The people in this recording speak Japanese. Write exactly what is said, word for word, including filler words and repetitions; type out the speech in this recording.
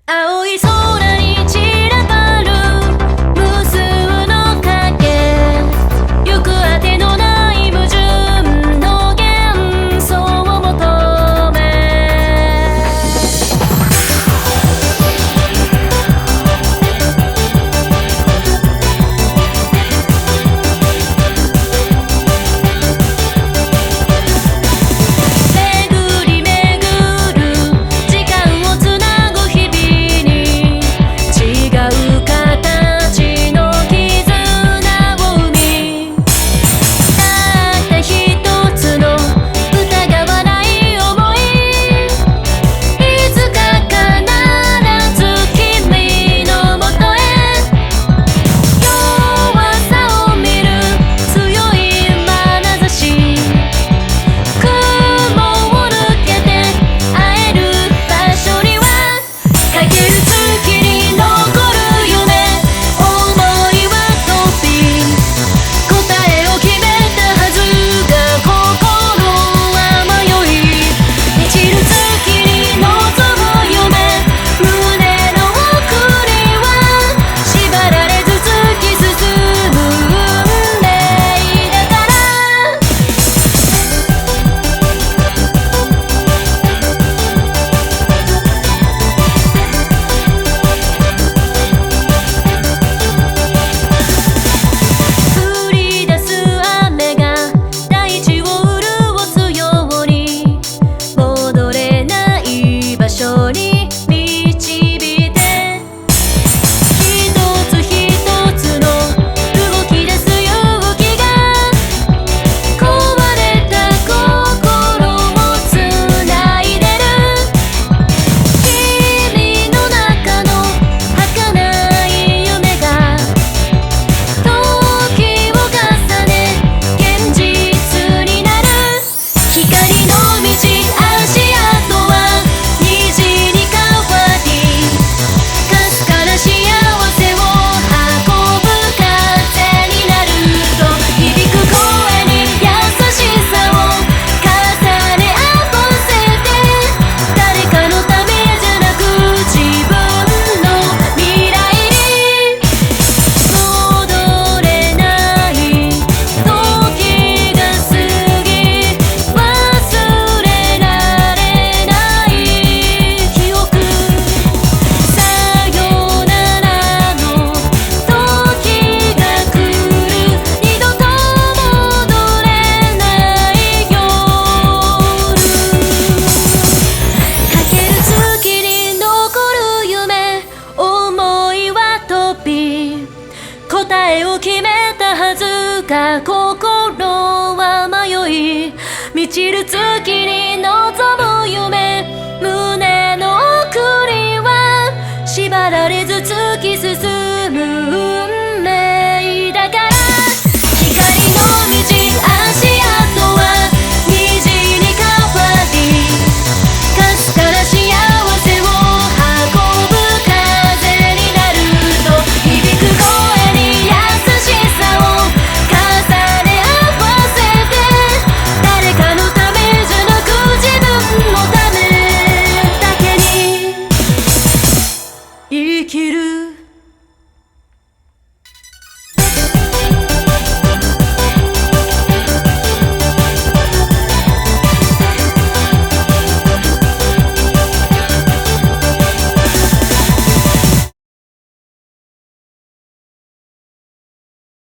青い空に散らばる無数の影、行くあてのない矛盾の幻想を求め、巡り巡る時間をつなぐ日々に違う形の絆を生み、たった一つの疑わない想い、いつか必ず君のもとへ、弱さを見る強い眼差し、雲を抜けて会える場所にはかける月に残る夢、想いは飛び答えを決めたはずが心は迷い、満ちる月に望む夢、胸の奥には縛られず突き進む運命だから。降り出す雨が大地を潤すように、戻れない場所に導いて、一つ一つの動き出す勇気が壊れた心をつないでる、君の中の儚い夢が時を重ね現実になる、光の道足跡は虹に変わり、かすかな幸せを運ぶ風になると、響く声に優しさを重ね合わせて、誰かのためじゃなく自分の未来に戻れない時が過ぎ、忘れられない記憶、さよならの時が来る、二度と戻れない夜、かける月に残る夢、想いは飛び答えを決めたはずが心は迷い、満ちる月に望む夢、胸の奥には縛られず突き進む